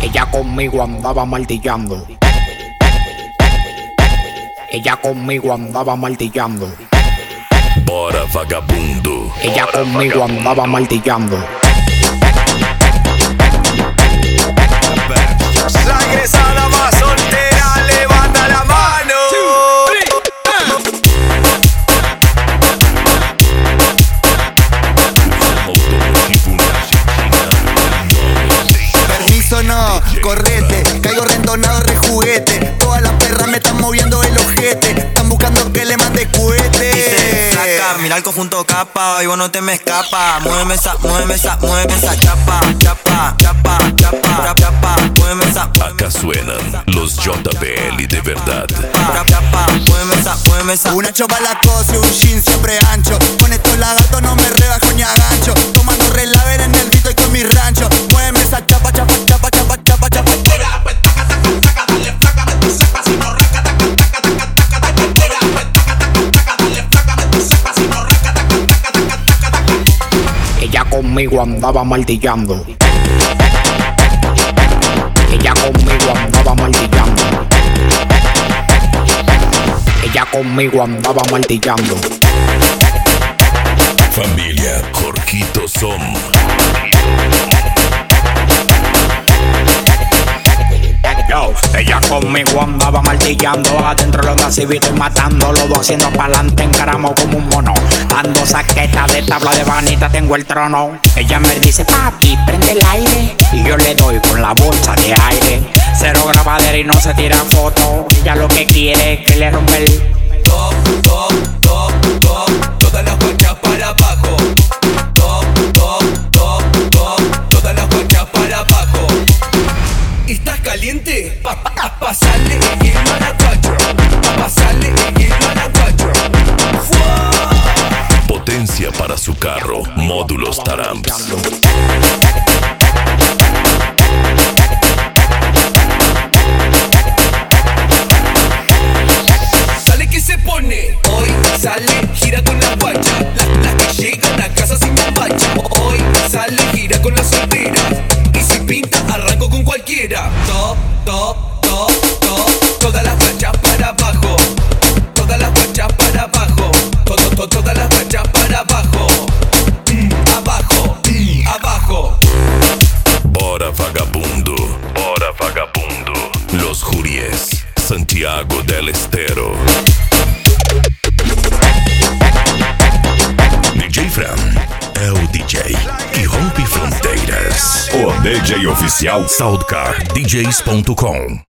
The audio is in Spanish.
Ella conmigo andaba martillando. Ella conmigo andaba martillando. Bora vagabundo. Ella conmigo andaba martillando. La egresada más soltera, levanta la mano. Permiso no, correte, caigo rendonado rejuguete. Todas las perras me están moviendo el ojete, están buscando que le mande cohete. Dice, flaca, mira el conjunto capa, y vos no te me escapa. Muéveme esa chapa, chapa, chapa, chapa, chapa, muéveme esa. Acá suenan los JBL de verdad. Chapa, muéveme esa. Una chopa la cosa y un jean siempre ancho. Con estos lagartos no me rebajo ni agancho. Tomando relaver en el vito y con mi rancho. Muéveme esa chapa, chapa, chapa, chapa, chapa, chapa. Ella conmigo andaba martillando. Ella conmigo andaba martillando. Ella conmigo andaba martillando. Familia Jorquito Som. Yo, ella conmigo andaba martillando. Adentro los nacivitos y matando. Los dos haciendo pa'lante, encaramos como un mono. Ando saqueta de tabla de vanita, tengo el trono. Ella me dice, papi, prende el aire. Y yo le doy con la bolsa de aire. Cero grabadera y no se tira foto. Ella lo que quiere es que le rompe el... Todas las guachas para abajo. Todas las guachas para abajo. ¿Estás caliente? Pasarle el hielo a la guacha. Pasarle el hielo a la guacha. Potencia para su carro. Módulos Taramps. Sale que se pone. Hoy sale, gira con la guacha. Las que llegan a casa sin bombacha. Hoy sale, gira con las solteras. Y si pinta, arranco con cualquiera. Todas las guachas para abajo. Todas las guachas para abajo. Todas las guachas para abajo. Abajo, abajo. Bora vagabundo. Bora vagabundo. Los Juries. Santiago del Estero. DJ Fran é o DJ que rompe fronteiras. O DJ oficial SoundCardDJs.com.